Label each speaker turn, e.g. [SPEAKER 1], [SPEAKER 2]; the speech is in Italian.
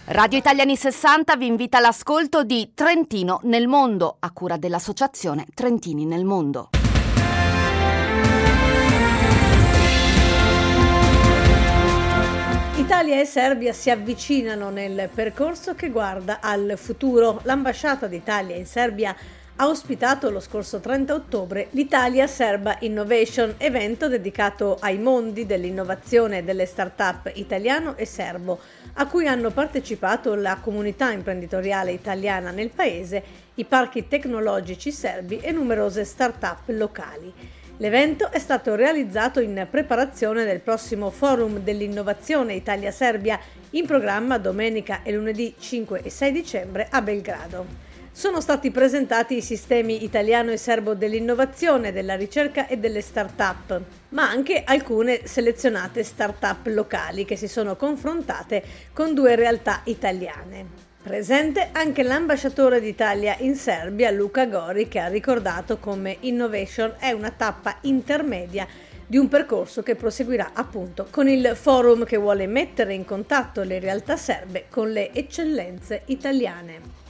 [SPEAKER 1] Radio Italiani 60 vi invita all'ascolto di Trentino nel mondo, a cura dell'associazione Trentini nel mondo.
[SPEAKER 2] Italia e Serbia si avvicinano nel percorso che guarda al futuro. L'ambasciata d'Italia in Serbia ha ospitato lo scorso 30 ottobre l'Italia Serba Innovation, evento dedicato ai mondi dell'innovazione e delle start-up italiano e serbo, a cui hanno partecipato la comunità imprenditoriale italiana nel paese, i parchi tecnologici serbi e numerose start-up locali. L'evento è stato realizzato in preparazione del prossimo Forum dell'Innovazione Italia-Serbia, in programma domenica e lunedì 5 e 6 dicembre a Belgrado. Sono stati presentati i sistemi italiano e serbo dell'innovazione, della ricerca e delle start-up, ma anche alcune selezionate start-up locali che si sono confrontate con due realtà italiane. Presente anche l'ambasciatore d'Italia in Serbia, Luca Gori, che ha ricordato come Innovation è una tappa intermedia di un percorso che proseguirà appunto con il forum che vuole mettere in contatto le realtà serbe con le eccellenze italiane.